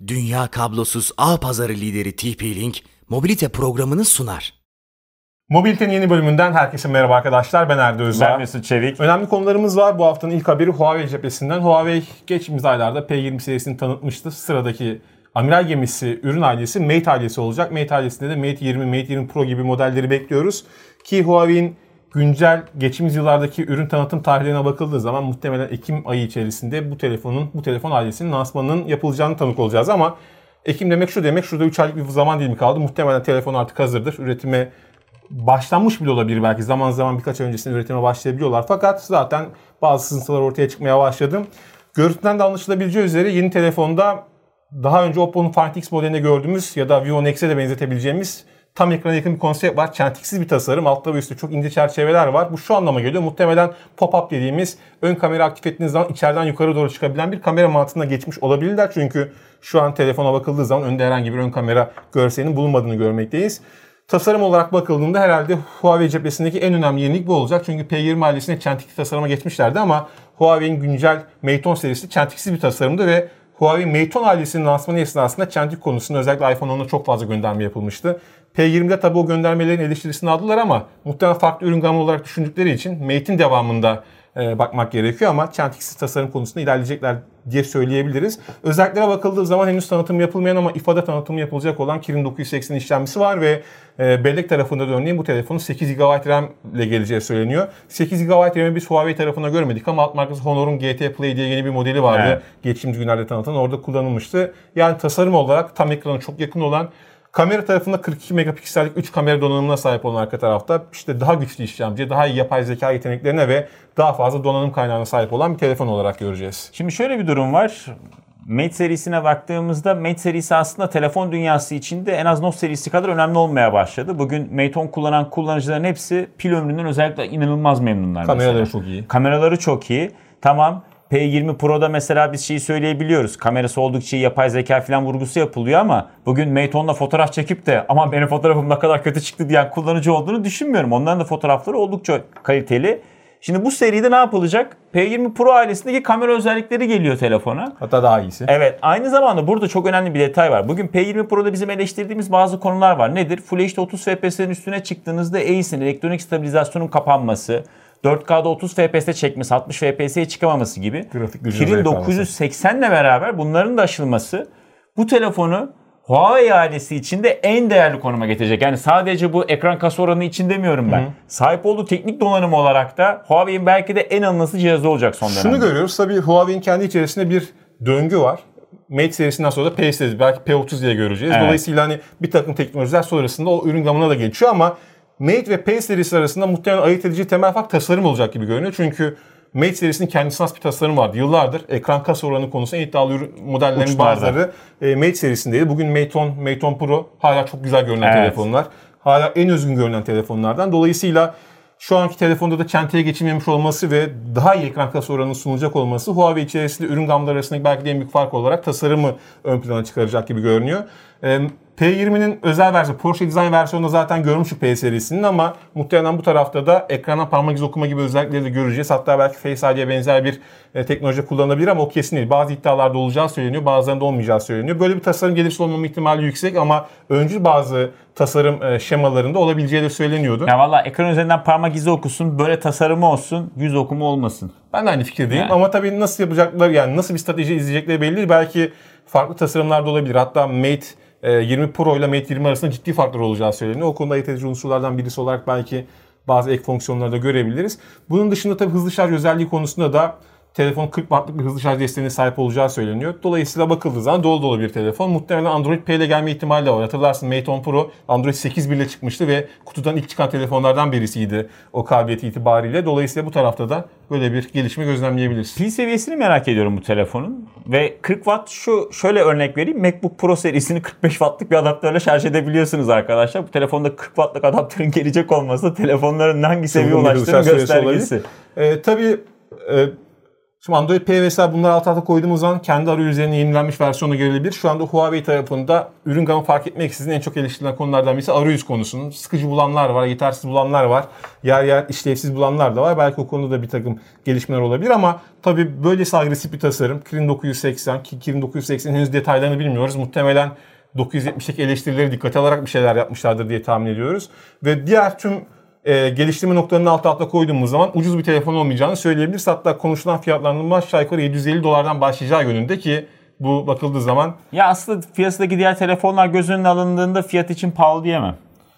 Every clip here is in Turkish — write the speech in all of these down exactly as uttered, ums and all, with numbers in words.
Dünya kablosuz ağ pazarı lideri T P-Link, mobilite programını sunar. Mobilite'nin yeni bölümünden herkese merhaba arkadaşlar. Ben Erdi Özdağ. Ben Mesut Çevik. Önemli konularımız var. Bu haftanın ilk haberi Huawei cephesinden. Huawei geçtiğimiz aylarda P yirmi serisini tanıtmıştı. Sıradaki amiral gemisi ürün ailesi Mate ailesi olacak. Mate ailesinde de Mate yirmi, Mate yirmi Pro gibi modelleri bekliyoruz. Ki Huawei'nin güncel geçtiğimiz yıllardaki ürün tanıtım tarihlerine bakıldığı zaman muhtemelen Ekim ayı içerisinde bu telefonun, bu telefon ailesinin lansmanının yapılacağını tanık olacağız ama Ekim demek şu demek, şurada üç aylık bir zaman dilimi kaldı. Muhtemelen telefon artık hazırdır. Üretime başlanmış bile olabilir belki. Zaman zaman birkaç ay öncesinde üretime başlayabiliyorlar. Fakat zaten bazı sızıntılar ortaya çıkmaya başladı. Görüntüden de anlaşılabileceği üzere yeni telefonda daha önce Oppo'nun Find X modelinde gördüğümüz ya da Vivo Nex'e de benzetebileceğimiz tam ekrana yakın bir konsept var. Çentiksiz bir tasarım. Altta ve üstte çok ince çerçeveler var. Bu şu anlama geliyor. Muhtemelen pop-up dediğimiz ön kamera aktif ettiğiniz zaman içeriden yukarı doğru çıkabilen bir kamera mantığına geçmiş olabilirler. Çünkü şu an telefona bakıldığı zaman önde herhangi bir ön kamera görselinin bulunmadığını görmekteyiz. Tasarım olarak bakıldığında herhalde Huawei cephesindeki en önemli yenilik bu olacak. Çünkü P yirmi ailesine çentikli tasarıma geçmişlerdi ama Huawei'nin güncel Mate on serisi çentiksiz bir tasarımdı ve Huawei Mate on ailesinin lansmanı esnasında çentik konusunda özellikle iPhone on'a çok fazla gönderme yapılmıştı. P yirmide tabi o göndermelerin eleştirisini aldılar ama muhtemelen farklı ürün gamı olarak düşündükleri için Mate'in devamında e, bakmak gerekiyor ama çentiksiz tasarım konusunda ilerleyecekler diye söyleyebiliriz. Özelliklere bakıldığı zaman henüz tanıtım yapılmayan ama ifade tanıtımı yapılacak olan Kirin dokuz yüz seksen işlemcisi var ve e, bellek tarafında da örneğin bu telefonun sekiz gigabayt RAM ile geleceği söyleniyor. sekiz gigabayt RAM'i biz Huawei tarafına görmedik ama alt markası Honor'un G T Play diye yeni bir modeli vardı. Evet. Geçtiğimiz günlerde tanıtılan orada kullanılmıştı. Yani tasarım olarak tam ekrana çok yakın olan, kamera tarafında kırk iki megapiksellik üç kamera donanımına sahip olan arka tarafta işte daha güçlü işlemci, daha iyi yapay zeka yeteneklerine ve daha fazla donanım kaynağına sahip olan bir telefon olarak göreceğiz. Şimdi şöyle bir durum var. Mate serisine baktığımızda Mate serisi aslında telefon dünyası içinde en az Note serisi kadar önemli olmaya başladı. Bugün Mate on kullanan kullanıcıların hepsi pil ömründen özellikle inanılmaz memnunlar. Kameraları mesela. çok iyi. Kameraları çok iyi. Tamam. P yirmi Pro'da mesela biz şeyi söyleyebiliyoruz. Kamerası oldukça yapay zeka falan vurgusu yapılıyor ama bugün Mate on'la fotoğraf çekip de aman benim fotoğrafım ne kadar kötü çıktı diyen kullanıcı olduğunu düşünmüyorum. Onların da fotoğrafları oldukça kaliteli. Şimdi bu seride ne yapılacak? P yirmi Pro ailesindeki kamera özellikleri geliyor telefona. Hatta daha iyisi. Evet. Aynı zamanda burada çok önemli bir detay var. Bugün P yirmi Pro'da bizim eleştirdiğimiz bazı konular var. Nedir? Full H D otuz F P S'nin üstüne çıktığınızda A I S'in, elektronik stabilizasyonun kapanması, dört K'da otuz F P S'te çekmesi, altmış F P S'ye çıkamaması gibi. Kirin dokuz yüz seksen ile beraber bunların da aşılması bu telefonu Huawei ailesi içinde en değerli konuma getirecek. Yani sadece bu ekran kasa oranı için demiyorum ben. Hı hı. Sahip olduğu teknik donanım olarak da Huawei'in belki de en alınası cihazı olacak son dönemde. Şunu görüyoruz. Tabii Huawei'in kendi içerisinde bir döngü var. Mate serisinden sonra da P serisi, belki P otuz diye göreceğiz. Evet. Dolayısıyla hani bir takım teknolojiler sonrasında o ürün gamına da geçiyor ama Mate ve P serisi arasında muhtemelen ayırt edici temel fark tasarım olacak gibi görünüyor. Çünkü Mate serisinin kendisine has bir tasarım vardı. Yıllardır ekran kasa oranı konusunda en iddialı modellerin Uçlarda. bazıları e, Mate serisindeydi. Bugün Mate on, Mate on Pro hala çok güzel görünen evet. telefonlar. Hala en özgün görünen telefonlardan. Dolayısıyla şu anki telefonda da çenteye geçilmemiş olması ve daha iyi ekran kasa oranının sunulacak olması Huawei içerisinde ürün gamları arasındaki belki de en büyük fark olarak tasarımı ön plana çıkaracak gibi görünüyor. E, P yirminin özel versiyonu, Porsche Design versiyonunda zaten görmüştük P serisinin ama muhtemelen bu tarafta da ekrana parmak izi okuma gibi özellikleri de göreceğiz. Hatta belki Face I D'ye benzer bir e, teknoloji kullanılabilir ama o kesin değil. Bazı iddialarda olacağı söyleniyor, bazılarında olmayacağı söyleniyor. Böyle bir tasarım gelirse olmama ihtimali yüksek ama öncül bazı tasarım e, şemalarında olabileceği de söyleniyordu. Ya valla ekran üzerinden parmak izi okusun, böyle tasarımı olsun, yüz okuma olmasın. Ben de aynı fikirdeyim yani. Ama tabii nasıl yapacaklar, yani nasıl bir strateji izleyecekleri belli değil. Belki farklı tasarımlar da olabilir. Hatta Mate yirmi Pro ile Mate yirmi arasında ciddi farklar olacağı söyleniyor. O konuda ayırt edici unsurlardan birisi olarak belki bazı ek fonksiyonları da görebiliriz. Bunun dışında tabii hızlı şarj özelliği konusunda da telefon kırk wattlık bir hızlı şarj desteğine sahip olacağı söyleniyor. Dolayısıyla bakıldığı zaman dolu dolu bir telefon. Muhtemelen Android P ile gelme ihtimali de var. Hatırlarsın Mate on Pro Android sekiz bir ile çıkmıştı ve kutudan ilk çıkan telefonlardan birisiydi o kabiliyeti itibariyle. Dolayısıyla bu tarafta da böyle bir gelişme gözlemleyebiliriz. Pil seviyesini merak ediyorum bu telefonun. Ve kırk watt şu şöyle örnek vereyim. MacBook Pro serisini kırk beş wattlık bir adaptörle şarj edebiliyorsunuz arkadaşlar. Bu telefonda kırk wattlık adaptörün gelecek olması da telefonların hangi seviyeye ulaştığının göstergesi. E, tabii e, Şimdi Android P mesela bunları alt alta koyduğumuz zaman kendi arayüzlerinin yenilenmiş versiyonu gelebilir. Şu anda Huawei tarafında ürün gamı fark etmeksizin en çok eleştirilen konulardan birisi arayüz konusunun. Sıkıcı bulanlar var, yetersiz bulanlar var, yer yer işlevsiz bulanlar da var. Belki o konuda da bir takım gelişmeler olabilir ama tabii böylesi agresif bir tasarım. Kirin dokuz yüz seksen ki Kirin dokuz yüz seksenin henüz detaylarını bilmiyoruz. Muhtemelen dokuz yüz yetmişteki eleştirileri dikkate alarak bir şeyler yapmışlardır diye tahmin ediyoruz. Ve diğer tüm E, geliştirme noktalarını alt alta koyduğumuz zaman ucuz bir telefon olmayacağını söyleyebiliriz. Hatta konuşulan fiyatlandırma aşağı yukarı yedi yüz elli dolardan başlayacağı yönünde ki bu bakıldığı zaman... Ya aslında piyasadaki diğer telefonlar göz önüne alındığında fiyat için pahalı diyemem.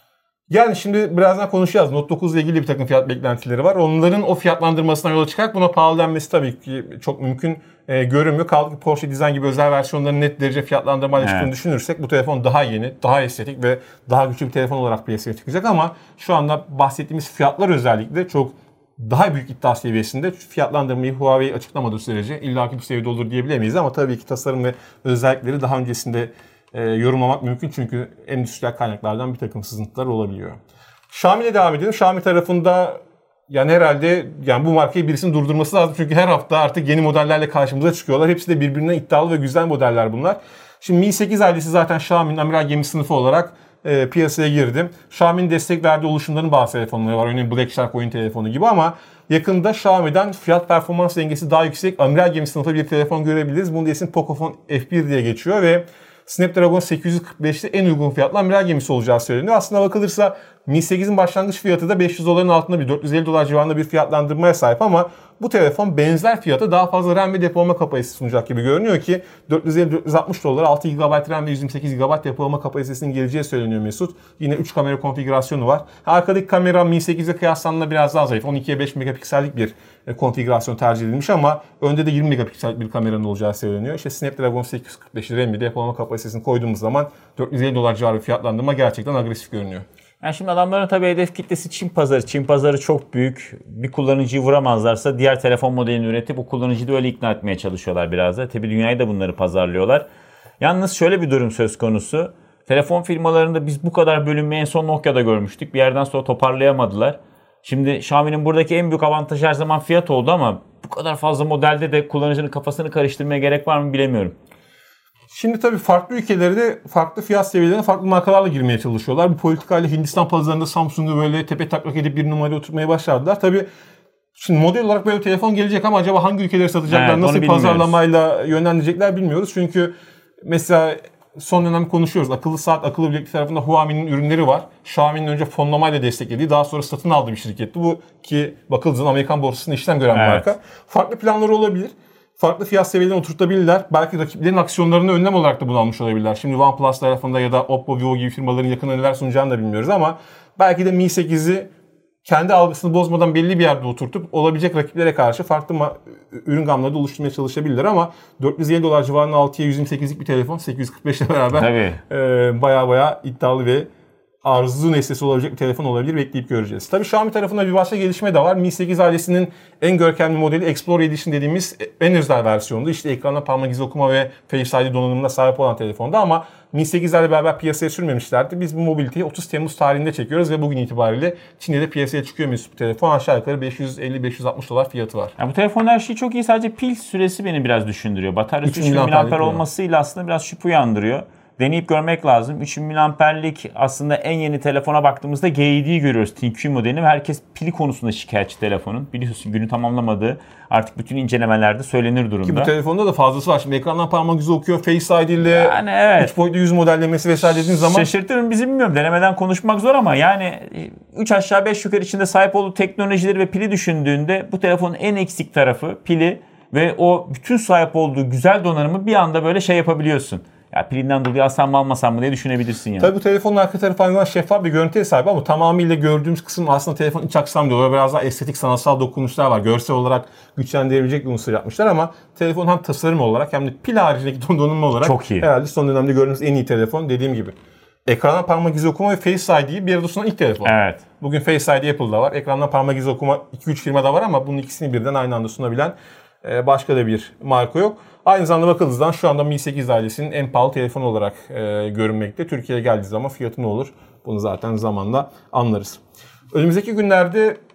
Yani şimdi birazdan konuşacağız. Note dokuz ile ilgili bir takım fiyat beklentileri var. Onların o fiyatlandırmasına yola çıkarak buna pahalı denmesi tabii ki çok mümkün e, görünmüyor. Kaldı ki Porsche Design gibi özel versiyonların net derece fiyatlandırmayla çıktığını evet. düşünürsek bu telefon daha yeni, daha estetik ve daha güçlü bir telefon olarak piyasaya çıkacak ama şu anda bahsettiğimiz fiyatlar özellikle çok daha büyük iddia seviyesinde. Fiyatlandırmayı Huawei açıklamadığı sürece illaki bir seviyede olur diyebilemeyiz ama tabii ki tasarım ve özellikleri daha öncesinde E, yorumlamak mümkün çünkü endüstriyel kaynaklardan bir takım sızıntılar olabiliyor. Xiaomi ile devam edelim. Xiaomi tarafında yani herhalde yani bu markayı birisinin durdurması lazım çünkü her hafta artık yeni modellerle karşımıza çıkıyorlar. Hepsi de birbirinden iddialı ve güzel modeller bunlar. Şimdi Mi sekiz ailesi zaten Xiaomi'nin amiral gemi sınıfı olarak e, piyasaya girdi. Xiaomi'nin destek verdiği oluşumların bazı telefonları var. Örneğin Black Shark oyun telefonu gibi ama yakında Xiaomi'den fiyat performans dengesi daha yüksek amiral gemi sınıfı bir telefon görebiliriz. Bunun ismi Pocophone F bir diye geçiyor ve Snapdragon sekiz yüz kırk beşte en uygun fiyatlı amiral gemisi olacağı söyleniyor. Aslında bakılırsa Mi sekizin başlangıç fiyatı da beş yüz doların altında bir dört yüz elli dolar civarında bir fiyatlandırmaya sahip ama bu telefon benzer fiyata daha fazla RAM ve depolama kapasitesi sunacak gibi görünüyor ki dört yüz elli dört yüz altmış dolara altı gigabayt RAM ve yüz yirmi sekiz gigabayt depolama kapasitesinin geleceği söyleniyor Mesut. Yine üç kamera konfigürasyonu var. Arkadaki kamera Mi sekize kıyaslandığında biraz daha zayıf. on ikiye beş megapiksellik bir konfigürasyon tercih edilmiş ama önde de yirmi megapiksellik bir kameranın olacağı söyleniyor. İşte Snapdragon sekiz yüz kırk beş RAM ve depolama kapasitesini koyduğumuz zaman dört yüz elli dolar civarı fiyatlandırma gerçekten agresif görünüyor. Yani şimdi adamların tabii hedef kitlesi Çin pazarı. Çin pazarı çok büyük. Bir kullanıcıyı vuramazlarsa diğer telefon modelini üretip o kullanıcıyı da öyle ikna etmeye çalışıyorlar biraz da. Tabii dünyayı da bunları pazarlıyorlar. Yalnız şöyle bir durum söz konusu. Telefon firmalarında biz bu kadar bölünmeyi en son Nokia'da görmüştük. Bir yerden sonra toparlayamadılar. Şimdi Xiaomi'nin buradaki en büyük avantajı her zaman fiyat oldu ama bu kadar fazla modelde de kullanıcının kafasını karıştırmaya gerek var mı bilemiyorum. Şimdi tabii farklı ülkelere de farklı fiyat seviyelerine farklı markalarla girmeye çalışıyorlar. Bu politikayla Hindistan pazarında Samsung'u böyle tepe taklak edip bir numaraya oturtmaya başladılar. Tabii şimdi model olarak böyle bir telefon gelecek ama acaba hangi ülkelere satacaklar, evet, nasıl bir pazarlamayla yönlendirecekler bilmiyoruz. Çünkü mesela son dönem konuşuyoruz. Akıllı saat, akıllı bileklik tarafında Huawei'nin ürünleri var. Xiaomi'nin önce fonlamayla desteklediği, daha sonra satın aldığı bir şirketti. Bu ki bakıldığı zaman Amerikan borsasında işlem gören bir evet. marka. Farklı planları olabilir. Farklı fiyat seviyelerine oturtabilirler. Belki rakiplerin aksiyonlarını önlem olarak da bunu almış olabilirler. Şimdi OnePlus tarafında ya da Oppo, Vivo gibi firmaların yakında neler sunacağını da bilmiyoruz ama belki de Mi sekizi kendi algısını bozmadan belli bir yerde oturtup olabilecek rakiplere karşı farklı ma- ürün gamları da oluşturmaya çalışabilirler ama dört yüz elli dolar civarında altıya yüz yirmi sekizlik bir telefon sekiz yüz kırk beş ile beraber e, baya baya iddialı ve arzu nesnesi olabilecek bir telefon olabilir. Bekleyip göreceğiz. Tabii Xiaomi tarafında bir başka gelişme de var. Mi sekiz ailesinin en görkemli modeli Explorer Edition dediğimiz en özel versiyondu. İşte ekranda parmak izi okuma ve Face I D donanımına sahip olan telefonda ama Mi sekizlerle beraber piyasaya sürmemişlerdi. Biz bu mobiliteyi otuz Temmuz tarihinde çekiyoruz ve bugün itibariyle Çin'de de piyasaya çıkıyor Mesut bu telefon. Aşağı yukarı beş yüz elli beş yüz altmış dolar fiyatı var. Ya bu telefon her şey çok iyi. Sadece pil süresi beni biraz düşündürüyor. Bataryası üç bin miliamper olmasıyla aslında biraz şüphe uyandırıyor. Deneyip görmek lazım. üç bin miliamperlik aslında en yeni telefona baktığımızda G yediyi görüyoruz. T Q modelini ve herkes pili konusunda şikayetçi telefonun. Biliyorsun günü tamamlamadığı artık bütün incelemelerde söylenir durumda. Ki bu telefonda da fazlası var. Şimdi ekrandan parmak izi okuyor. Face I D ile yani evet. üç boyutlu yüz modellemesi vesaire dediğin zaman. Şaşırtır mı bizi bilmiyorum. Denemeden konuşmak zor ama yani üç aşağı beş yukarı içinde sahip olduğu teknolojileri ve pili düşündüğünde bu telefonun en eksik tarafı pili ve o bütün sahip olduğu güzel donanımı bir anda böyle şey yapabiliyorsun. Ya pilinden dolayı alsam mı almasam mı diye düşünebilirsin yani. Tabii bu telefonun arka tarafı aynı şeffaf bir görüntüye sahip ama tamamıyla gördüğümüz kısım aslında telefonun iç aksam diyorlar. Biraz daha estetik sanatsal dokunuşlar var. Görsel olarak güçlendirebilecek bir unsur yapmışlar ama telefon hem tasarım olarak hem de pil haricindeki donanım olarak çok iyi. Herhalde son dönemde gördüğümüz en iyi telefon dediğim gibi. Ekrandan parmak izi okuma ve Face I D'yi bir arada sunan ilk telefon. Evet. Bugün Face I D Apple'da var. Ekrandan parmak izi okuma iki üç firmada var ama bunun ikisini birden aynı anda sunabilen başka da bir marka yok. Aynı zamanda bakıldığında şu anda Mi sekiz ailesinin en pahalı telefonu olarak e, görünmekte. Türkiye'ye geldiği zaman fiyatı ne olur? Bunu zaten zamanla anlarız. Önümüzdeki günlerde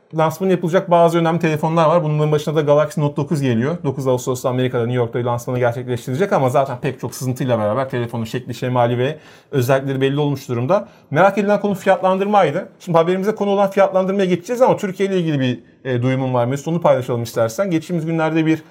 lansmanı yapılacak bazı önemli telefonlar var. Bunların başında da Galaxy Note dokuz geliyor. dokuz Ağustos'ta Amerika'da, New York'ta lansmanı gerçekleştirecek ama zaten pek çok sızıntıyla beraber telefonun şekli, şemali ve özellikleri belli olmuş durumda. Merak edilen konu fiyatlandırmaydı. Şimdi haberimize konu olan fiyatlandırmaya geçeceğiz ama Türkiye ile ilgili bir e, duyumum var. Mesut, onu paylaşalım istersen. Geçtiğimiz günlerde bir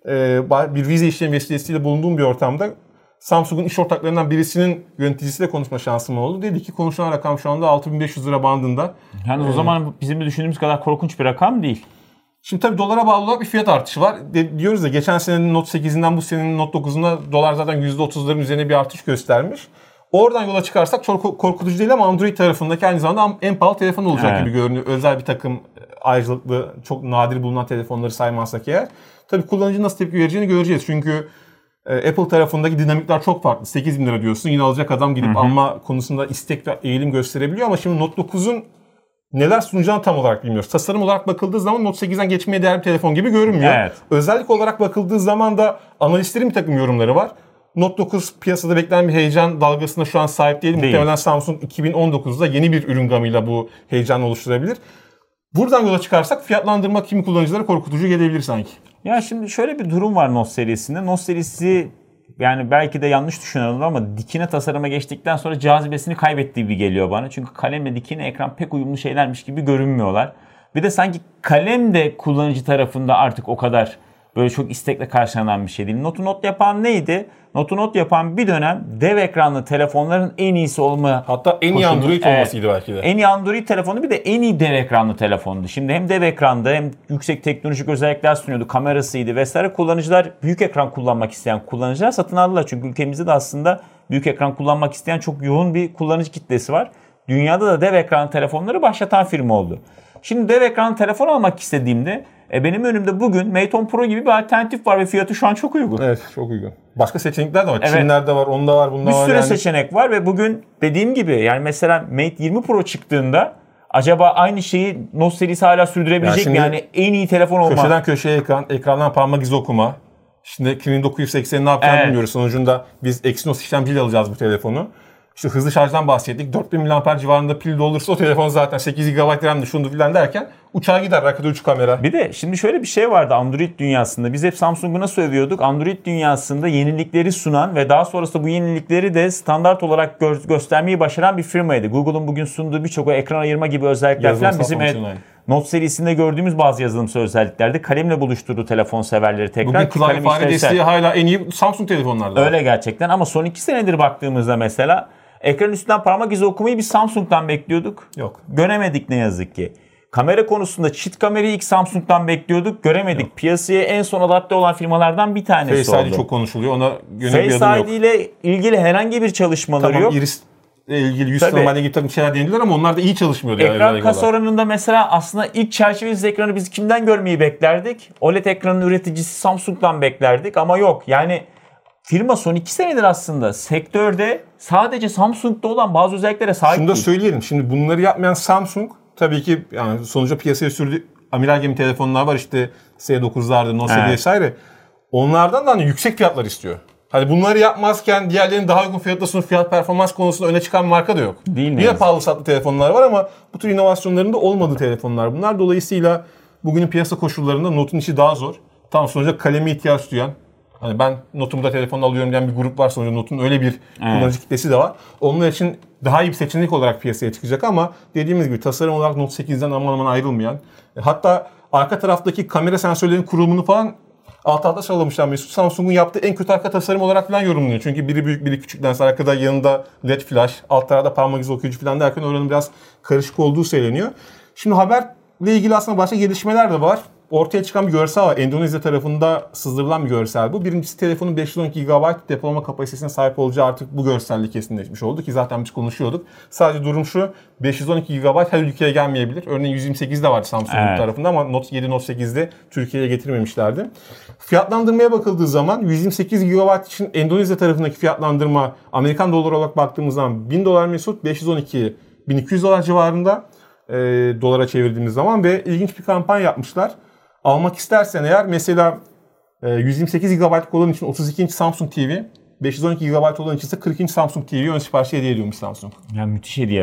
e, bir vize işlemi vesilesiyle bulunduğum bir ortamda Samsung'un iş ortaklarından birisinin yöneticisiyle konuşma şansım oldu. Dedi ki konuşulan rakam şu anda altı bin beş yüz lira bandında. Yani ee, o zaman bizim de düşündüğümüz kadar korkunç bir rakam değil. Şimdi tabii dolara bağlı olarak bir fiyat artışı var. De, diyoruz ya geçen senenin Note sekizinden bu senenin Note dokuzuna dolar zaten yüzde otuzların üzerine bir artış göstermiş. Oradan yola çıkarsak çok korkutucu değil ama Android tarafındaki aynı zamanda en pahalı telefon olacak evet. gibi görünüyor. Özel bir takım ayrıcalıklı, çok nadir bulunan telefonları saymazsak eğer. Tabii kullanıcı nasıl tepki vereceğini göreceğiz. Çünkü Apple tarafındaki dinamikler çok farklı. sekiz bin lira diyorsun. Yine alacak adam gidip hı hı. alma konusunda istek ve eğilim gösterebiliyor ama şimdi Note dokuzun neler sunacağını tam olarak bilmiyoruz. Tasarım olarak bakıldığı zaman Note sekizden geçmeye değer bir telefon gibi görünmüyor. Evet. Özellik olarak bakıldığı zaman da analistlerin bir takım yorumları var. Note dokuz piyasada beklenen bir heyecan dalgasına şu an sahip değil. değil. Muhtemelen Samsung iki bin on dokuzda yeni bir ürün gamıyla bu heyecanı oluşturabilir. Buradan yola çıkarsak fiyatlandırma kimi kullanıcılara korkutucu gelebilir sanki. Ya şimdi şöyle bir durum var Note serisinde. Note serisi yani belki de yanlış düşünüyorum ama dikine tasarıma geçtikten sonra cazibesini kaybettiği gibi geliyor bana. Çünkü kalemle dikine ekran pek uyumlu şeylermiş gibi görünmüyorlar. Bir de sanki kalem de kullanıcı tarafında artık o kadar böyle çok istekle karşılanan bir şey değil. Note'u Note yapan neydi? Note'u Note yapan bir dönem dev ekranlı telefonların en iyisi olma. Hatta en iyi Android olmasıydı evet, belki de. En iyi Android telefonu bir de en iyi dev ekranlı telefondu. Şimdi hem dev ekranda hem yüksek teknolojik özellikler sunuyordu. Kamerasıydı vesaire. Kullanıcılar, büyük ekran kullanmak isteyen kullanıcılar satın aldılar. Çünkü ülkemizde de aslında büyük ekran kullanmak isteyen çok yoğun bir kullanıcı kitlesi var. Dünyada da dev ekranlı telefonları başlatan firma oldu. Şimdi dev ekranlı telefon almak istediğimde E benim önümde bugün Mate on Pro gibi bir alternatif var ve fiyatı şu an çok uygun. Evet, çok uygun. Başka seçenekler de var. Evet. Çinler var, onda var, bunda var. Bir sürü yani. seçenek var ve bugün dediğim gibi yani mesela Mate yirmi Pro çıktığında acaba aynı şeyi Note serisi hala sürdürebilecek mi? Yani en iyi telefon olma. Köşeden köşeye ekran, ekrandan parmak izi okuma. Şimdi Kirin dokuz yüz seksenin ne yapacağını evet. bilmiyoruz. Sonucunda biz Exynos işlemciyle alacağız bu telefonu. İşte hızlı şarjdan bahsettik. dört bin miliamper civarında pil dolursa o telefon zaten sekiz gigabayt RAM'di şunu filan derken uçağa gider. Arkada üç kamera. Bir de şimdi şöyle bir şey vardı Android dünyasında. Biz hep Samsung'u nasıl övüyorduk? Android dünyasında yenilikleri sunan ve daha sonrasında bu yenilikleri de standart olarak gö- göstermeyi başaran bir firmaydı. Google'un bugün sunduğu birçok o ekran ayırma gibi özellikler falan bizim evet, Note serisinde gördüğümüz bazı yazılımsal özelliklerde kalemle buluşturduğu telefon severleri tekrar. Bugün klavye fare desteği hala en iyi Samsung telefonlarda. Öyle gerçekten ama son iki senedir baktığımızda mesela ekran üstünden parmak izi okumayı biz Samsung'dan bekliyorduk. Yok. Göremedik ne yazık ki. Kamera konusunda çift kamerayı ilk Samsung'dan bekliyorduk. Göremedik. Yok. Piyasaya en son adapte olan firmalardan bir tanesi Face oldu. Face I D çok konuşuluyor. Ona yönelik bir adım yok. Face I D ile ilgili herhangi bir çalışmaları tamam, yok. Iris ile ilgili yüz tanımayla ilgili takım şeyler denediler ama onlar da iyi çalışmıyordu. Ekran yani kasa oranında mesela aslında ilk çerçevesiz ekranı biz kimden görmeyi beklerdik? O L E D ekranın üreticisi Samsung'dan beklerdik ama yok. Yani firma son iki senedir aslında sektörde sadece Samsung'da olan bazı özelliklere sahip Şunu da söyleyelim. Şimdi bunları yapmayan Samsung tabii ki yani sonuçta piyasaya sürdüğü amiral gemi telefonlar var işte S dokuzlardı, Note evet. vesaire. Onlardan da hani yüksek fiyatlar istiyor. Hani bunları yapmazken diğerlerinin daha uygun fiyatla sunup fiyat performans konusunda öne çıkan bir marka da yok. Değil mi? Yine pahalı satlı telefonlar var ama bu tür inovasyonların da olmadığı telefonlar bunlar. Dolayısıyla bugünün piyasa koşullarında Note'un işi daha zor. Tam sonuçta kaleme ihtiyaç duyan, hani ben Note'umda telefon alıyorum diyen bir grup var sonuçta Note'un öyle bir evet. kullanıcı kitlesi de var. Onlar için daha iyi bir seçenek olarak piyasaya çıkacak ama dediğimiz gibi tasarım olarak Note sekizden aman aman ayrılmayan, hatta arka taraftaki kamera sensörlerinin kurulumunu falan alt alta sağlamışlar Mesut. Samsung'un yaptığı en kötü arka tasarım olarak falan yorumluyor. Çünkü biri büyük biri küçük lens, arkada yanında L E D flash, alt tarafta parmak izi okuyucu falan derken oranın biraz karışık olduğu söyleniyor. Şimdi haberle ilgili aslında başka gelişmeler de var. Ortaya çıkan bir görsel var. Endonezya tarafında sızdırılan bir görsel bu. Birincisi telefonun beş yüz on iki gigabayt depolama kapasitesine sahip olacağı artık bu görsellik kesinleşmiş oldu ki zaten biz konuşuyorduk. Sadece durum şu, beş yüz on iki gigabayt her ülkeye gelmeyebilir. Örneğin yüz yirmi sekiz de var Samsung'un evet. tarafında ama Note yedi, Note sekizde Türkiye'ye getirmemişlerdi. Fiyatlandırmaya bakıldığı zaman yüz yirmi sekiz gigabayt için Endonezya tarafındaki fiyatlandırma Amerikan doları olarak baktığımız zaman bin dolar Mesut, beş yüz on iki bin iki yüz dolar civarında e, dolara çevirdiğimiz zaman ve ilginç bir kampanya yapmışlar. Almak istersen eğer mesela yüz yirmi sekiz gigabayt olan için otuz iki inç Samsung T V, beş yüz on iki gigabayt olan için ise kırk inç Samsung T V ön siparişi hediye ediyormuş Samsung. Ya müthiş hediyeler.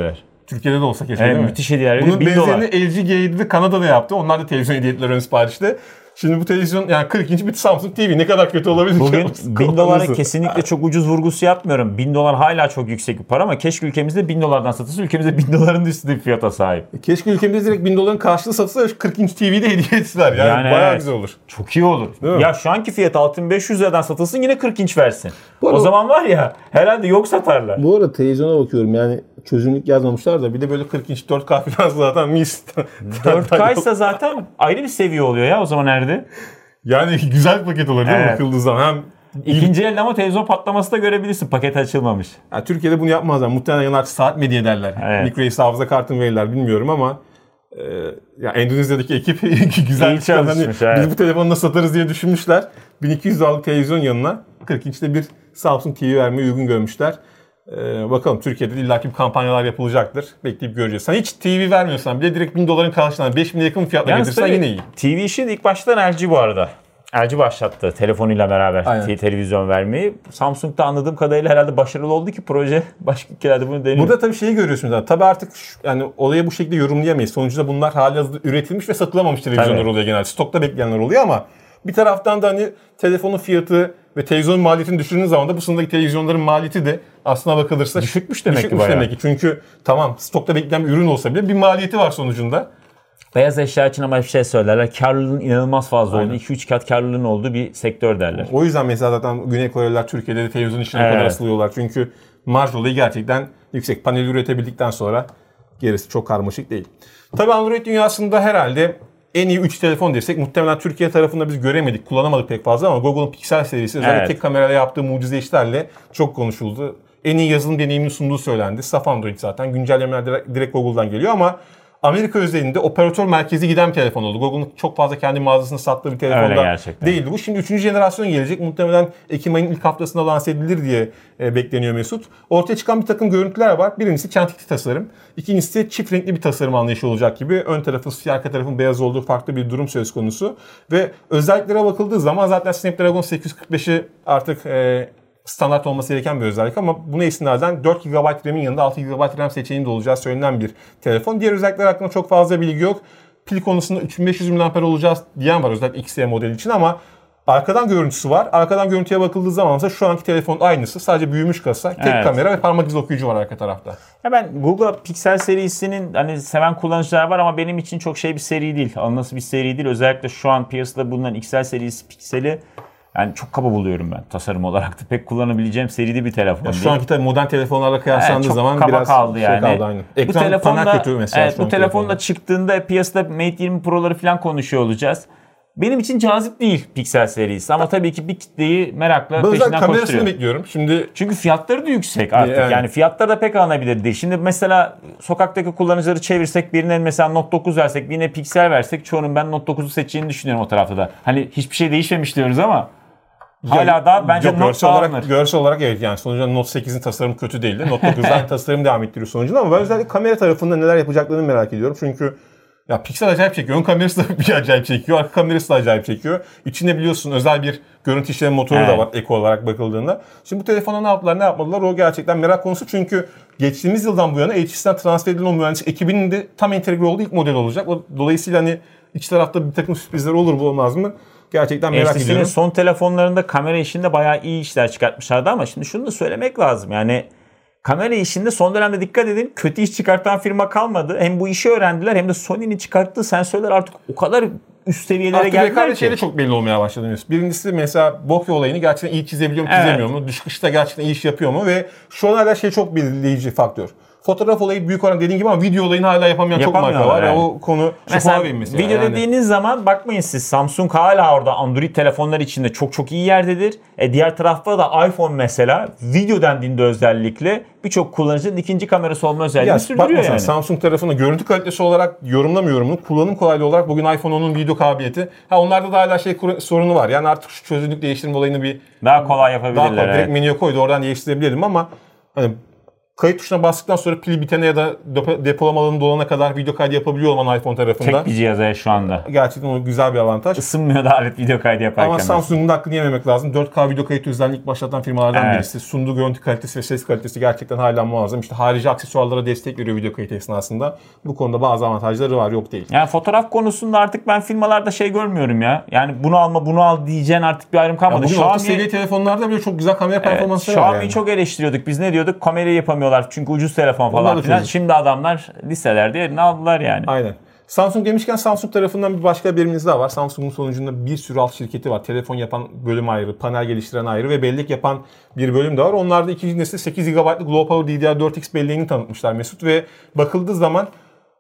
Türkiye'de de olsa keşke Evet, değil mi? müthiş hediyeler. Bunun bin benzerini dolar. L G G yedi'de Kanada'da yaptı. Onlar da televizyon hediye ettiler ön siparişte. Şimdi bu televizyon yani kırk inç bir Samsung T V ne kadar kötü olabilir? Bugün ki? bin dolara kesinlikle çok ucuz vurgusu yapmıyorum. bin dolar hala çok yüksek bir para ama keşke ülkemizde bin dolardan satılsa, ülkemizde bin doların üstünde bir fiyata sahip. Keşke ülkemizde direkt bin doların karşılığı satılsa kırk inç T V'de hediye ettiler. Yani, Yani bayağı evet. güzel olur. Çok iyi olur. mi? Ya şu anki fiyat altı bin beş yüz liradan satılsın, yine kırk inç versin. Bu O arada- zaman var ya herhalde yok satarlar. Bu arada televizyona bakıyorum yani çözünürlük yazmamışlar da Bir de böyle kırk inç dört K falan zaten mis. dört K ise zaten ayrı bir seviye oluyor ya o zaman Erdi. Yani güzel bir paket olur değil mi Evet. bakıldığı zaman? Hem İkinci elde ama televizyon patlaması da görebilirsin. Paket açılmamış. yani Türkiye'de bunu yapmazlar. Muhtemelen yanar saat mi diye derler. Evet. Micro S D hafıza kartını verirler bilmiyorum ama e, ya Endonezya'daki ekip güzel İyi bir şey. Hani çalışmış, evet. biz bu telefonu nasıl satarız diye düşünmüşler. bin iki yüz dolarlık televizyon yanına kırk inçte bir Samsung T V vermeyi uygun görmüşler. Ee, bakalım Türkiye'de de illaki bir kampanyalar yapılacaktır. Bekleyip göreceğiz. Sen hiç T V vermiyorsan bile direkt bin doların karşılığında beş bine yakın fiyatla Yalnız getirsen tabii yine iyi. T V işi de ilk baştan L G bu arada. L G başlattı telefonuyla beraber Aynen. te- televizyon vermeyi. Samsung da anladığım kadarıyla herhalde başarılı oldu ki proje başka ülkelerde bunu deniyor. Burada tabii şeyi görüyorsunuz zaten. Tabii artık şu- yani olayı bu şekilde yorumlayamayız. Sonuçta bunlar halihazırda üretilmiş ve satılamamış televizyonlar Tabii. oluyor genelde. Stokta bekleyenler oluyor ama bir taraftan da hani telefonun fiyatı ve televizyon maliyetini düşürdüğünüz zaman da bu sınıftaki televizyonların maliyeti de aslına bakılırsa Düşükmüş demek ki düşükmüş bayağı. demek ki. Çünkü tamam stokta bekleyen bir ürün olsa bile bir maliyeti var sonucunda. Beyaz eşya için ama bir şey söylerler. Karlılığın inanılmaz fazla olduğu, Aynen. iki üç kat karlılığın olduğu bir sektör derler. O yüzden mesela zaten Güney Koreliler Türkiye'de de televizyon işine Evet. kadar asılıyorlar. Çünkü marj olayı gerçekten yüksek. Paneli üretebildikten sonra gerisi çok karmaşık değil. Tabii Android dünyasında herhalde en iyi üç telefon desek muhtemelen Türkiye tarafında biz göremedik, kullanamadık pek fazla ama Google'ın Pixel serisi özellikle Evet. tek kamerayla yaptığı mucize işlerle çok konuşuldu. En iyi yazılım deneyimini sunduğu söylendi. Saf Android zaten. Güncellemeler direkt, direkt Google'dan geliyor ama Amerika özelinde operatör merkezi giden bir telefon oldu. Google'ın çok fazla kendi mağazasını sattığı bir Öyle telefonda gerçekten. değildi bu. Şimdi üçüncü jenerasyon gelecek. Muhtemelen Ekim ayının ilk haftasında lanse edilir diye e, bekleniyor Mesut. Ortaya çıkan bir takım görüntüler var. Birincisi çentikli tasarım. İkincisi çift renkli bir tasarım anlayışı olacak gibi. Ön tarafın siyah, arka tarafın beyaz olduğu farklı bir durum söz konusu. Ve özelliklere bakıldığı zaman zaten Snapdragon sekiz yüz kırk beşi artık e, standart olması gereken bir özellik ama buna istinaden dört gigabayt RAM'in yanında altı gigabayt RAM seçeneğinin de olacağı söylenen bir telefon. Diğer özellikler hakkında çok fazla bilgi yok. Pil konusunda üç bin beş yüz miliamper olacağız diyen var özellikle X E modeli için ama arkadan görüntüsü var. Arkadan görüntüye bakıldığı zaman ise şu anki telefonun aynısı. Sadece büyümüş kasa, tek Evet. kamera ve parmak izi okuyucu var arka tarafta. Ya ben Google Pixel serisinin hani seven kullanıcılar var ama benim için çok şey bir seri değil. Alınası bir seri değil. Özellikle şu an piyasada bulunan X L serisi Pixel'i yani çok kaba buluyorum ben tasarım olarak da. Pek kullanabileceğim seride bir telefon Ya değil. şu anki tabii modern telefonlarla Evet, kıyaslandığı çok zaman kaba biraz kaldı şey yani. kaldı aynı. Bu Ekran telefonda, panel kötü mesela evet, şu bu an telefonla telefonda. çıktığında piyasada Mate yirmi Pro'ları falan konuşuyor olacağız. Benim için cazip değil Pixel serisi ama tabii ki bir kitleyi merakla Ben özellikle peşinden kamerasını koşturuyor. bekliyorum. Şimdi Çünkü fiyatları da yüksek artık. Yani. Yani fiyatları da pek alınabilir değil. Şimdi mesela sokaktaki kullanıcıları çevirsek birine mesela Note dokuz versek, birine Pixel versek çoğunun ben Note dokuzu seçeceğini düşünüyorum o tarafta da. Hani hiçbir şey değişmemiş diyoruz ama hala da bence Yok, Note görsel daha olarak, alınır. görsel olarak evet yani sonuçta Note sekizin tasarımı kötü değildi. Note dokuzdan tasarım devam ettiriyor sonucunda ama ben özellikle kamera tarafında neler yapacaklarını merak ediyorum. Çünkü ya Pixel acayip çekiyor. Ön kamerası da bir acayip çekiyor. Arka kamerası da acayip çekiyor. İçinde biliyorsun özel bir görüntü işleme motoru Evet. da var eko olarak bakıldığında. Şimdi bu telefona ne yaptılar ne yapmadılar o gerçekten merak konusu. Çünkü geçtiğimiz yıldan bu yana H T C'den transfer edilen o mühendislik ekibinin de tam entegre olduğu ilk model olacak. Dolayısıyla hani iç tarafta bir takım sürprizler olur mu olmaz mı? Gerçekten merak H T C'nin ediyorum. son telefonlarında kamera işinde bayağı iyi işler çıkartmışlardı ama şimdi şunu da söylemek lazım. Yani kamera işinde son dönemde dikkat edin kötü iş çıkartan firma kalmadı. Hem bu işi öğrendiler hem de Sony'nin çıkarttığı sensörler artık o kadar üst seviyelere Artık geldiler rekabet ki. şeyde çok belli olmaya başladı. Birincisi mesela Bokeh olayını gerçekten iyi çizebiliyor mu, Evet. çizemiyor mu? Düşük ışıkta gerçekten iyi iş yapıyor mu? Ve şu an hala şey çok belirleyici faktör. Fotoğraf olayı büyük oran dediğin gibi ama video olayını hala yapamayan çok marka var. Yapamıyorlar, Ya evet. o konu şu Mesela Huawei mesela. video yani. dediğiniz zaman bakmayın siz Samsung hala orada Android telefonlar içinde çok çok iyi yerdedir. E diğer tarafta da iPhone mesela video dendiğinde özellikle birçok kullanıcının ikinci kamerası olma özelliğini Ya sürdürüyor bakma sen, yani. Samsung tarafına görüntü kalitesi olarak yorumlamıyorum bunu. Kullanım kolaylığı olarak bugün iPhone onun video kabiliyeti. Ha onlarda da hala şey kur- sorunu var. Yani artık şu çözünürlük değiştirme olayını bir Daha kolay daha yapabilirler. kolay. Direkt Evet. menüye koydu oradan değiştirebilirim ama hani kayıt tuşuna bastıktan sonra pili bitene ya da depo, depolama alanı dolana kadar video kaydı yapabiliyor olman iPhone tarafında. Tek bir cihaza şu anda. Gerçekten o güzel bir avantaj. Isınmıyor da alet video kaydı yaparken. Ama Samsung'un da hakkını yememek lazım. dört K video kayıt özelliğini ilk başlatan firmalardan Evet. birisi. Sunduğu görüntü kalitesi ve ses kalitesi gerçekten hala muazzam. İşte harici aksesuarlara destek veriyor video kayıt esnasında. Bu konuda bazı avantajları var, yok değil. Yani fotoğraf konusunda artık ben firmalarda şey görmüyorum ya. Yani bunu alma bunu al diyeceğin artık bir ayrım Ya kalmadı. bugün Xiaomi, orta seviye telefonlarda bile çok güzel kamera performansları evet, var Xiaomi'yi yani. çok eleştiriyorduk. Biz ne diyorduk? Kamerayı yapamıyorlar çünkü ucuz telefon Onlar falan da filan. çocuk. Şimdi adamlar liselerde yerini aldılar yani. Aynen. Samsung demişken Samsung tarafından bir başka haberimiz daha var. Samsung'un sonucunda bir sürü alt şirketi var. Telefon yapan bölüm ayrı, panel geliştiren ayrı ve bellek yapan bir bölüm de var. Onlar da ikinci nesil sekiz gigabaytlık Low Power D D R dört X belleğini tanıtmışlar Mesut ve bakıldığı zaman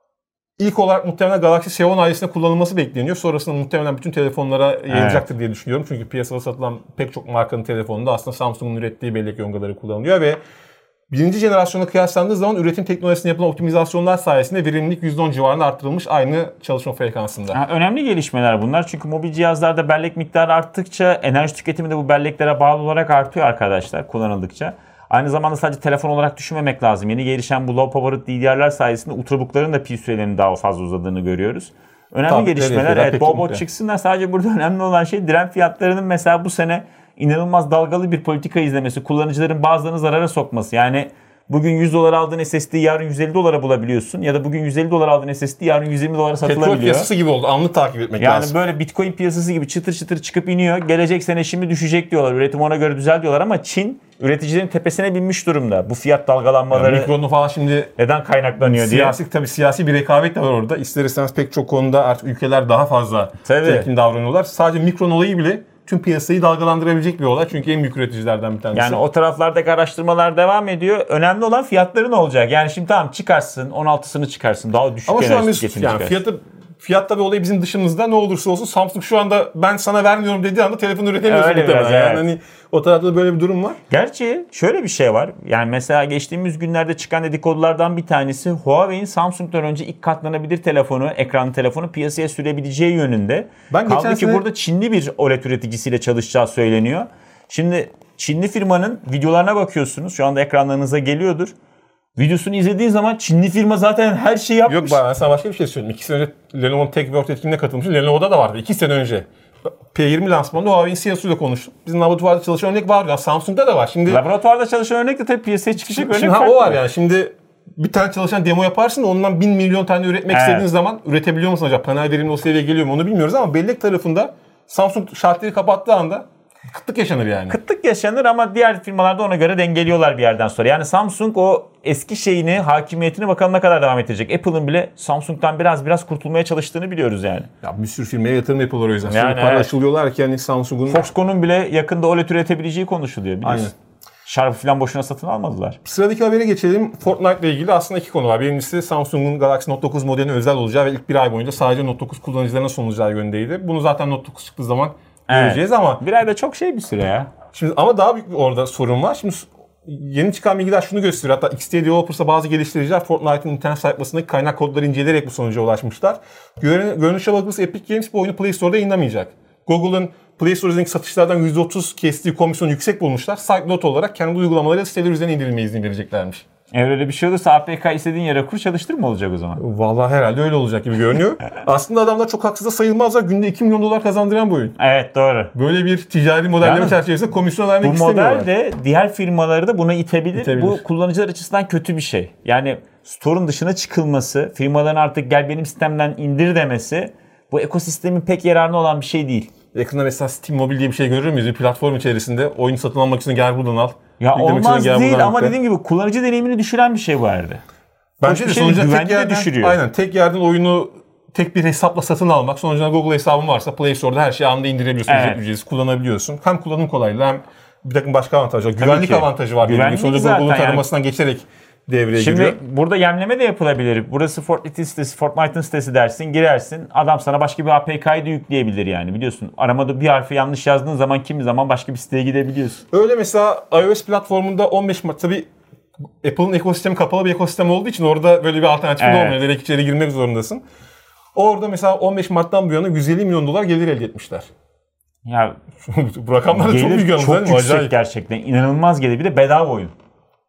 ilk olarak muhtemelen Galaxy S on ailesinde kullanılması bekleniyor. Sonrasında muhtemelen bütün telefonlara yayılacaktır evet. diye düşünüyorum. Çünkü piyasada satılan pek çok markanın telefonunda aslında Samsung'un ürettiği bellek yongaları kullanılıyor ve birinci jenerasyona kıyaslandığı zaman üretim teknolojisinde yapılan optimizasyonlar sayesinde verimlilik yüzde on civarında arttırılmış aynı çalışma frekansında. Ha, önemli gelişmeler bunlar. Çünkü mobil cihazlarda bellek miktarı arttıkça enerji tüketimi de bu belleklere bağlı olarak artıyor arkadaşlar kullanıldıkça. Aynı zamanda sadece telefon olarak düşünmemek lazım. Yeni gelişen bu low power D D R'ler sayesinde ultrabookların da pil sürelerinin daha fazla uzadığını görüyoruz. Önemli Tabii, gelişmeler. Evet, bol bol çıksınlar. Sadece burada önemli olan şey diren fiyatlarının mesela bu sene inanılmaz dalgalı bir politika izlemesi, kullanıcıların bazılarını zarara sokması. Yani bugün yüz dolar aldığın S S D'yi yarın yüz elli dolara bulabiliyorsun. Ya da bugün yüz elli dolar aldığın S S D yarın yüz yirmi dolara satılabiliyor. Petrol piyasası gibi oldu. Anlık takip etmek yani lazım. Yani böyle Bitcoin piyasası gibi çıtır çıtır çıkıp iniyor. Gelecek sene şimdi düşecek diyorlar. Üretim ona göre düzel diyorlar ama Çin üreticilerin tepesine binmiş durumda. Bu fiyat dalgalanmaları yani Mikron'un falan şimdi neden kaynaklanıyor diye. Siyasi, tabii siyasi bir rekabet de var orada. İster istemez pek çok konuda artık ülkeler daha fazla temkin davranıyorlar. Sadece Mikron olayı bile tüm piyasayı dalgalandırabilecek bir olay. Çünkü en büyük üreticilerden bir tanesi. Yani o taraflardaki araştırmalar devam ediyor. Önemli olan fiyatları ne olacak? Yani şimdi tamam çıkarsın, on altısını çıkarsın. Daha düşük ama enerji şu an tüketimi yani çıkarsın. fiyatı Fiyat tabii olayı bizim dışımızda, ne olursa olsun Samsung şu anda ben sana vermiyorum dediği anda telefon üretemiyorsun. Öyle biraz, yani evet. hani o tarafta da böyle bir durum var. Gerçi şöyle bir şey var. Yani mesela geçtiğimiz günlerde çıkan dedikodulardan bir tanesi Huawei'in Samsung'dan önce ilk katlanabilir telefonu, ekranlı telefonu piyasaya sürebileceği yönünde. Ben Kaldı ki sene... burada Çinli bir O L E D üreticisiyle çalışacağı söyleniyor. Şimdi Çinli firmanın videolarına bakıyorsunuz. Şu anda ekranlarınıza geliyordur. Videosunu izlediğin zaman Çinli firma zaten her şeyi yapmış. Yok ben sana başka bir şey söyleyeyim. İki sene önce Lenovo'nun Tech World etkinliğine katılmıştım. Lenovo'da da vardı. İki sene önce. P yirmi lansmanında Huawei'in C E O'suyla konuştum. Bizim laboratuvarda çalışan örnek var. Yani Samsung'da da var. Şimdi laboratuvarda çalışan örnek de tabii piyasaya çıkacak örnek. Şimdi ha, o var yani. Şimdi bir tane çalışan demo yaparsın da ondan bin milyon tane üretmek evet. istediğiniz zaman üretebiliyor musun acaba? Panel verimli o seviyeye geliyor mu onu bilmiyoruz ama bellek tarafında Samsung şartları kapattığı anda kıtlık yaşanır yani. Kıtlık yaşanır ama diğer firmalar da ona göre dengeliyorlar bir yerden sonra. Yani Samsung o eski şeyini, hakimiyetini bakalım ne kadar devam ettirecek. Apple'ın bile Samsung'dan biraz biraz kurtulmaya çalıştığını biliyoruz yani. Ya bir sürü firmaya yatırım yapıyorlar o yüzden. Yani Şimdi paylaşılıyorlar ki hani Samsung'un... Foxconn'un bile yakında O L E D üretebileceği konuşuluyor biliyorsun. Aynen. Sharp falan boşuna satın almadılar. Sıradaki habere geçelim. Fortnite ile ilgili aslında iki konu var. Birincisi Samsung'un Galaxy Note dokuz modeline özel olacağı ve ilk bir ay boyunca sadece Note dokuz kullanıcılarına sunulacağı yönündeydi. Bunu zaten Note dokuz çıktığı zaman evet. göreceğiz ama... Bir ayda çok şey bir süre ya. Şimdi ama daha büyük bir orada sorun var. Şimdi yeni çıkan bilgiler şunu gösteriyor. Hatta X D Developers'a bazı geliştiriciler Fortnite'ın internet sayfasındaki kaynak kodları inceleyerek bu sonuca ulaşmışlar. Görünüşe bakılırsa Epic Games bu oyunu Play Store'da yayınlamayacak. Google'ın Play Store üzerindeki satışlardan yüzde otuz kestiği komisyonu yüksek bulmuşlar. Site not olarak kendi uygulamaları siteler üzerine indirilmeye izin vereceklermiş. Eğer öyle bir şey olursa A P K istediğin yere kur çalıştır mı olacak o zaman? Vallahi herhalde öyle olacak gibi görünüyor. Aslında adamlar çok haksız da sayılmazlar. Günde iki milyon dolar kazandıran bu oyun. Evet doğru. Böyle bir ticari modelleme yani, çerçevesinde komisyon vermek istemiyorlar. Bu model de diğer firmaları da buna itebilir. itebilir. Bu kullanıcılar açısından kötü bir şey. Yani store'un dışına çıkılması, firmaların artık gel benim sistemden indir demesi bu ekosistemin pek yararına olan bir şey değil. Yakında mesela Steam Mobile diye bir şey görür müyüz? Bir platform içerisinde oyun satın almak için gel buradan al. Ya olmaz değil ama al. dediğim gibi kullanıcı deneyimini düşüren bir şey bu yerde. Bence de şey sonuçta güvenliği tek yerden, de düşürüyor. Aynen tek yerden oyunu tek bir hesapla satın almak. Sonuçta Google hesabın varsa Play Store'da her şeyi anında indirebiliyorsun. Evet. Ücretsiz kullanabiliyorsun. Hem kullanım kolaylığı hem bir takım başka avantajlar. Güvenlik avantajı var. Güvenlik sonuçta Google'un taramasından yani. geçerek devreye Şimdi giriyor. Şimdi burada yemleme de yapılabilir. Burası Fortnite'in sitesi, Fortnite'ın sitesi dersin, girersin. Adam sana başka bir A P K'yı da yükleyebilir yani. Biliyorsun aramada bir harfi yanlış yazdığın zaman kimi zaman başka bir siteye gidebiliyorsun. Öyle mesela iOS platformunda on beş Mart tabii Apple'ın ekosistemi kapalı bir ekosistem olduğu için orada böyle bir alternatif evet. olmuyor. Direkt içeri girmek zorundasın. Orada mesela on beş Mart'tan bu yana yüz elli milyon dolar gelir elde etmişler. Ya bu rakamlar da çok büyük yalnız çok değil mi? yüksek Acayip. Gerçekten. İnanılmaz gelir. Bir de bedava oyun.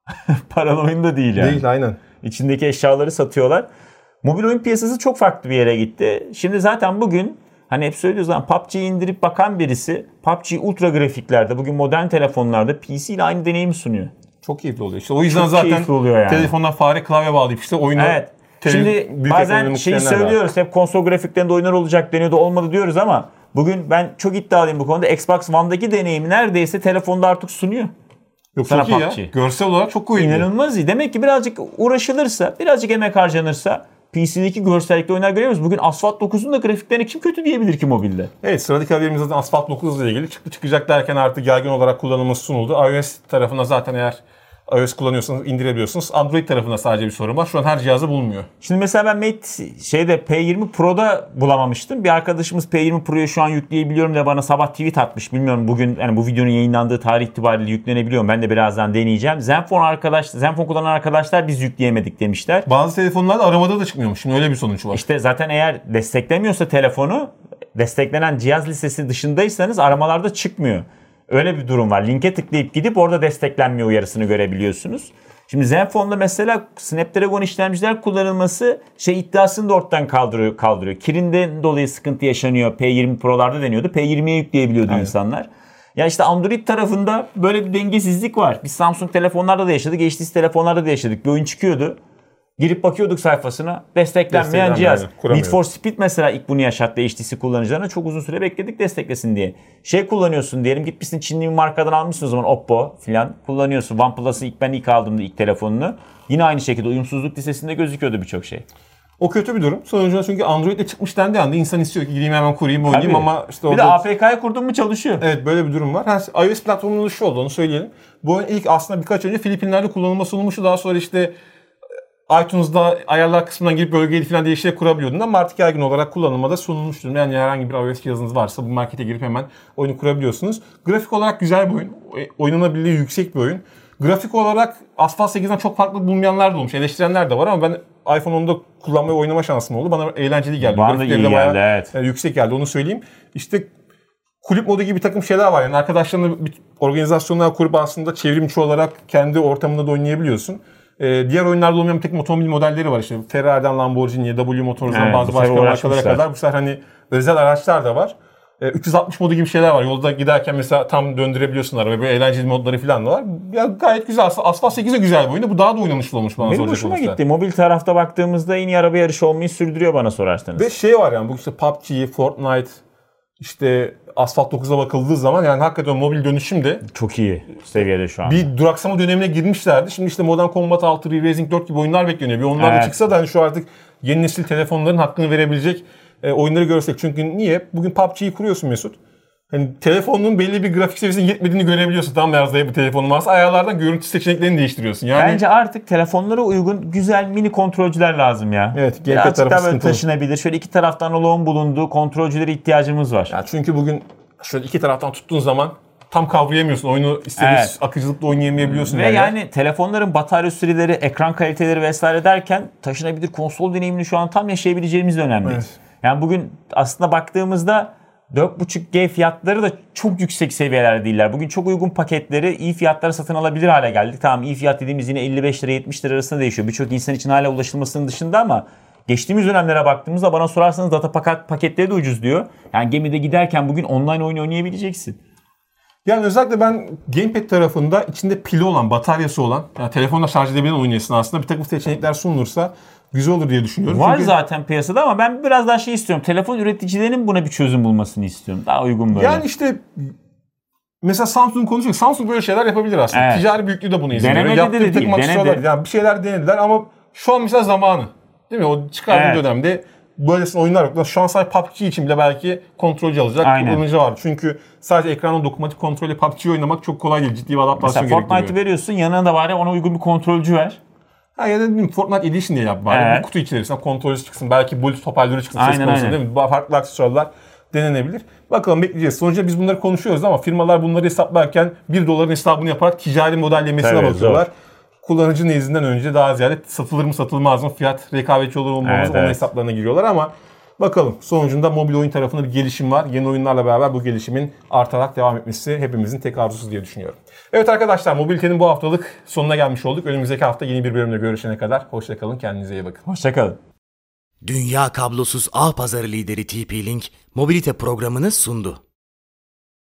Paralı oyun da değil yani. Değil, aynen. İçindeki eşyaları satıyorlar. Mobil oyun piyasası çok farklı bir yere gitti. Şimdi zaten bugün hani hep söylüyoruz lan, P U B G'yi indirip bakan birisi P U B G ultra grafiklerde bugün modern telefonlarda P C ile aynı deneyimi sunuyor. Çok keyifli oluyor. İşte o yüzden Çok zaten keyifli oluyor yani. telefondan fare klavye bağlayıp işte oyunu Evet. tele- Şimdi büyük bazen ekranlı şeyi mutlayanlar var. söylüyoruz, hep konsol grafiklerinde oyunlar olacak deniyordu, olmadı diyoruz ama bugün ben çok iddialıyım bu konuda. Xbox One'daki deneyimi neredeyse telefonda artık sunuyor. Yok, Sana çok iyi ya. P U B G. Görsel olarak çok kuvvetli. İnanılmaz iyi. Demek ki birazcık uğraşılırsa, birazcık emek harcanırsa P C'deki görsellikli oyunlar görüyoruz. Bugün Asphalt dokuzun da grafiklerini kim kötü diyebilir ki mobilde? Evet, sıradaki haberimiz zaten Asphalt dokuz ile ilgili. Çıktı çıkacak derken artık yaygın olarak kullanılması sunuldu. iOS tarafına zaten eğer iOS kullanıyorsanız indirebiliyorsunuz. Android tarafında sadece bir sorun var. Şu an her cihazı bulmuyor. Şimdi mesela ben Mate şeyde P yirmi Pro'da bulamamıştım. Bir arkadaşımız P yirmi Pro'yu şu an yükleyebiliyorum diye bana sabah tweet atmış. Bilmiyorum bugün yani bu videonun yayınlandığı tarih itibariyle yüklenebiliyor mu? Ben de birazdan deneyeceğim. Zenfone arkadaş, Zenfone kullanan arkadaşlar biz yükleyemedik demişler. Bazı telefonlarda aramada da çıkmıyormuş. Şimdi öyle bir sonuç var. İşte zaten eğer desteklemiyorsa telefonu, desteklenen cihaz listesi dışındaysanız aramalarda çıkmıyor. Öyle bir durum var. Linke tıklayıp gidip orada desteklenmiyor uyarısını görebiliyorsunuz. Şimdi Zenfone'da mesela Snapdragon işlemciler kullanılması şey iddiasını da ortadan kaldırıyor. kaldırıyor. Kirinden dolayı sıkıntı yaşanıyor. P yirmi Pro'larda deniyordu. P yirmiye yükleyebiliyordu Aynen. insanlar. Ya işte Android tarafında böyle bir dengesizlik var. Biz Samsung telefonlarda da yaşadık. H T C telefonlarda da yaşadık. Bir oyun çıkıyordu. Girip bakıyorduk sayfasına. Desteklenmeyen cihaz. Need for Speed mesela ilk bunu yaşattı H T C kullanıcılarına. Çok uzun süre bekledik desteklesin diye. Şey kullanıyorsun diyelim, gitmişsin Çinli bir markadan almışsın o zaman Oppo filan kullanıyorsun. OnePlus'ı ilk ben ilk aldığımda ilk telefonunu. Yine aynı şekilde uyumsuzluk listesinde gözüküyordu birçok şey. O kötü bir durum. Sonucunda çünkü Android'de çıkmış dendiği anda insan istiyor ki gideyim hemen kurayım oynayayım Tabii. ama işte bir orada... de A P K'ya kurdun mu çalışıyor. Evet, böyle bir durum var. Ha, iOS platformunun dışı oldu, onu söyleyelim. Bu oyun ilk aslında birkaç önce Filipinler'de kullanılma sunulmuştu. Daha sonra işte iTunes'da ayarlar kısmından girip bölgeyi falan diye şey kurabiliyordun ama artık yaygın olarak kullanılmada sunulmuştur. Yani herhangi bir iOS cihazınız varsa bu markete girip hemen oyunu kurabiliyorsunuz. Grafik olarak güzel bir oyun. Oynanabilirliği yüksek bir oyun. Grafik olarak Asphalt sekizden çok farklı bulmayanlar da olmuş. Eleştirenler de var ama ben iPhone onda kullanmayı oynama şansım oldu. Bana eğlenceli geldi. Bana da iyi geldi, bayağı, evet. Yani yüksek geldi, onu söyleyeyim. İşte kulüp modu gibi bir takım şeyler var. Yani arkadaşlarınla bir organizasyonlar kurup aslında çevrimçi olarak kendi ortamında da oynayabiliyorsun. Ee, diğer oyunlarda olmayan bir tek otomobil modelleri var. İşte Ferrari'den Lamborghini'ye, W Motors'dan evet, bazı başka markalara kadar. Bu sefer hani özel araçlar da var. Ee, üç yüz altmış modu gibi şeyler var. Yolda giderken mesela tam döndürebiliyorsun arabayı. Böyle eğlenceli modları falan da var. Ya gayet güzel. Asphalt sekiz de güzel bir oyun. Bu daha da oynanışlı olmuş bana soracak olursa. Benim hoşuma gitti. Mobil tarafta baktığımızda en iyi araba yarışı olmayı sürdürüyor bana sorarsanız. Ve şey var yani bu işte P U B G, Fortnite, işte Asphalt dokuza bakıldığı zaman yani hakikaten mobil dönüşüm de çok iyi seviyede şu an. Bir duraksama dönemine girmişlerdi. Şimdi işte Modern Combat altı, Re-Racing dört gibi oyunlar bekleniyor. Bir onlar evet. da çıksa da hani şu artık yeni nesil telefonların hakkını verebilecek e, oyunları görsek. Çünkü niye? Bugün P U B G'yi kuruyorsun Mesut. Hani telefonun belli bir grafik seviyesine yetmediğini görebiliyorsun. Tam beyazda bir telefonun varsa ayarlardan görüntü seçeneklerini değiştiriyorsun. Yani bence artık telefonlara uygun güzel mini kontrolcüler lazım ya. Evet, birazcık daha böyle taşınabilir. Şöyle iki taraftan analoğun bulunduğu kontrolcülere ihtiyacımız var. Ya çünkü bugün şöyle iki taraftan tuttuğun zaman tam kavrayamıyorsun. Oyunu istediğin evet. akıcılıkla oynayamayabiliyorsun. Ve yani, yani telefonların batarya süreleri, ekran kaliteleri vesaire derken taşınabilir konsol deneyimini şu an tam yaşayabileceğimiz dönemdeyiz. Evet. Yani bugün aslında baktığımızda dört buçuk G fiyatları da çok yüksek seviyelerde değiller. Bugün çok uygun paketleri iyi fiyatlara satın alabilir hale geldik. Tamam, iyi fiyat dediğimiz yine elli beş lira yetmiş lira arasında değişiyor. Birçok insan için hala ulaşılmasının dışında ama geçtiğimiz dönemlere baktığımızda bana sorarsanız data paket paketleri de ucuz diyor. Yani gemide giderken bugün online oyun oynayabileceksin. Yani özellikle ben gamepad tarafında içinde pili olan, bataryası olan, yani telefonla şarj edebilen oynayasın aslında bir takım seçenekler sunulursa güzel olur diye düşünüyorum. Var Çünkü zaten piyasada ama ben biraz daha şey istiyorum. Telefon üreticilerinin buna bir çözüm bulmasını istiyorum. Daha uygun böyle. Yani işte mesela Samsung konuşuyor. Samsung böyle şeyler yapabilir aslında. Evet. Ticari büyüklüğü de bunu izin veriyor. Denemedi de değil. Denedi. Yani bir şeyler denediler ama şu an mesela zamanı. Değil mi? O çıkardığı evet. dönemde böylesine oyunlar yok. Şu an sadece P U B G için bile belki kontrolcü alacak kullanıcı var. Çünkü sadece ekranın dokunmatik kontrolü P U B G'yi oynamak çok kolay değil. Ciddi bir adaptasyon mesela gerektiriyor. Fortnite'ı veriyorsun, yanına da bari ona uygun bir kontrolcü ver. Ha ya da dedim Fortnite Edition diye yap bari. Evet. Bir kutu içerisinde kontrolcü çıksın. Belki Bluetooth hoparlörü çıksın. Aynen, ses konusunda değil mi? Farklı aksesuarlar denenebilir. Bakalım, bekleyeceğiz. Sonuçta biz bunları konuşuyoruz ama firmalar bunları hesaplarken bir doların hesabını yaparak ticari modellemesine evet, bakıyorlar. Zor. Kullanıcı nezdinden önce daha ziyade satılır mı satılmaz mı, fiyat rekabetçi olur mu olmaz evet, onun evet. hesaplarına giriyorlar ama Bakalım sonucunda mobil oyun tarafında bir gelişim var. Yeni oyunlarla beraber bu gelişimin artarak devam etmesi hepimizin tek arzusu diye düşünüyorum. Evet arkadaşlar, mobilitenin bu haftalık sonuna gelmiş olduk. Önümüzdeki hafta yeni bir bölümde görüşene kadar hoşça kalın, kendinize iyi bakın. Hoşça kalın. Dünya kablosuz ağ pazarı lideri T P-Link mobilite programını sundu.